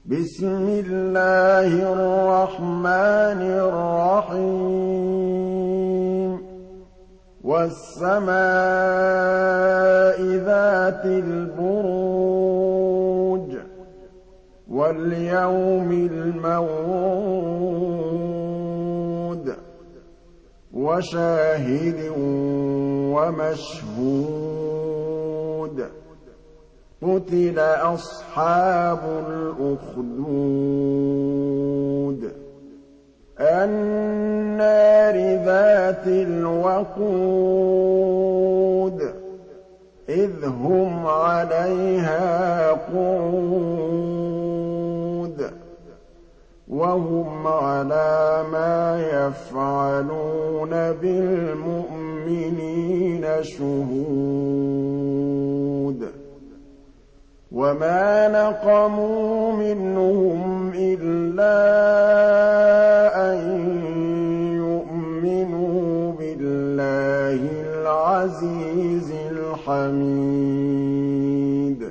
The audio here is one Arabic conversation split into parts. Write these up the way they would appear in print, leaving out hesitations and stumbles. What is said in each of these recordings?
بسم الله الرحمن الرحيم والسماء ذات البروج واليوم الموعود وشاهد ومشهود قتل أصحاب الأخدود النار ذات الوقود إذ هم عليها قعود وهم على ما يفعلون بالمؤمنين شهود وما نقموا منهم إلا أن يؤمنوا بالله العزيز الحميد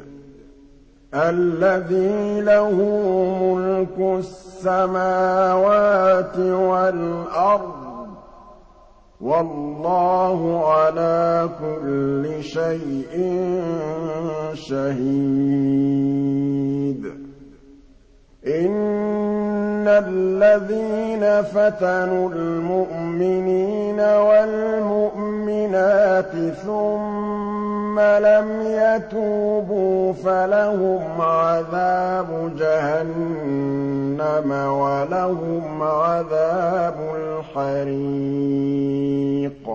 الذي له ملك السماوات والأرض والله على كل شيء شهيد إن الذين فتنوا المؤمنين والمؤمنات ثم لم يتوبوا فلهم عذاب جهنم ولهم عذاب الحريق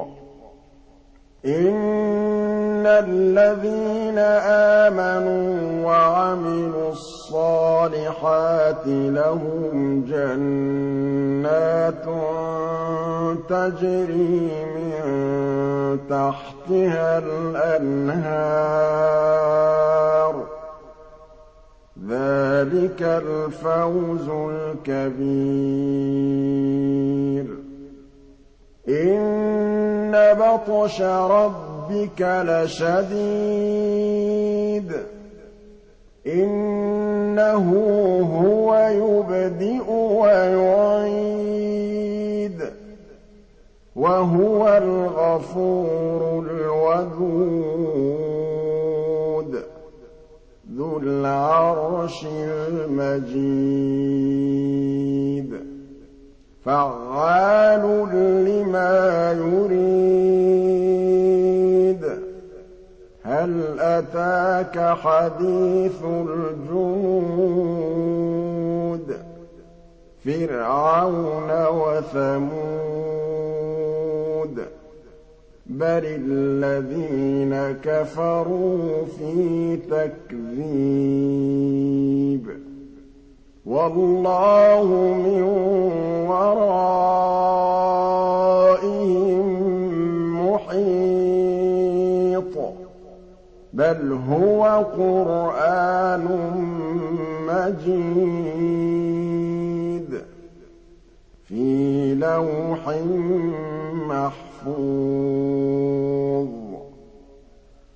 إن الذين آمنوا وعملوا الصالحات لهم جنات تجري من تحتها الأنهار ذلك الفوز الكبير إن بطش ربك لشديد إنه هو يبدئ ويعيد وهو الغفور الودود ذو العرش المجيد فعال لما يريد هل أتاك حديث الجنود فرعون وثمود بل الذين كفروا في تكذيب والله من ورائهم محيط بل هو قرآن مجيد في لوح محفوظ